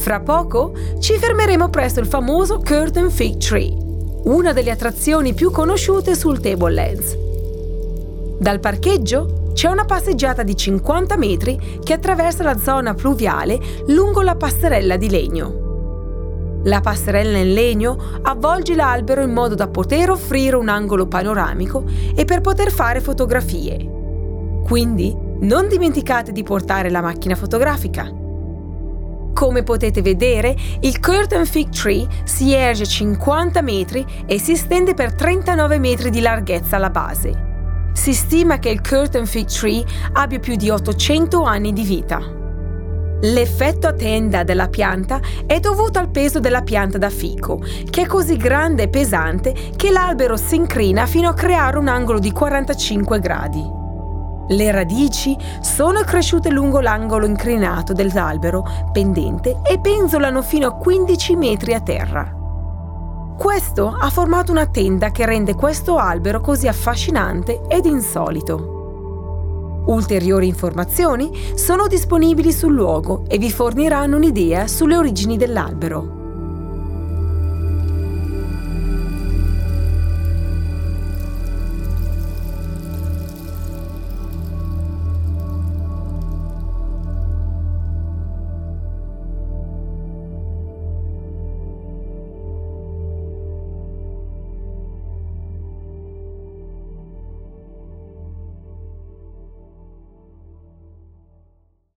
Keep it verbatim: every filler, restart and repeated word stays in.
Fra poco ci fermeremo presso il famoso Curtain Fig Tree, una delle attrazioni più conosciute sul Tablelands. Dal parcheggio c'è una passeggiata di cinquanta metri che attraversa la zona pluviale lungo la passerella di legno. La passerella in legno avvolge l'albero in modo da poter offrire un angolo panoramico e per poter fare fotografie. Quindi non dimenticate di portare la macchina fotografica. Come potete vedere, il Curtain Fig Tree si erge cinquanta metri e si estende per trentanove metri di larghezza alla base. Si stima che il Curtain Fig Tree abbia più di ottocento anni di vita. L'effetto a tenda della pianta è dovuto al peso della pianta da fico, che è così grande e pesante che l'albero si incrina fino a creare un angolo di quarantacinque gradi. Le radici sono cresciute lungo l'angolo incrinato dell'albero pendente e penzolano fino a quindici metri a terra. Questo ha formato una tenda che rende questo albero così affascinante ed insolito. Ulteriori informazioni sono disponibili sul luogo e vi forniranno un'idea sulle origini dell'albero.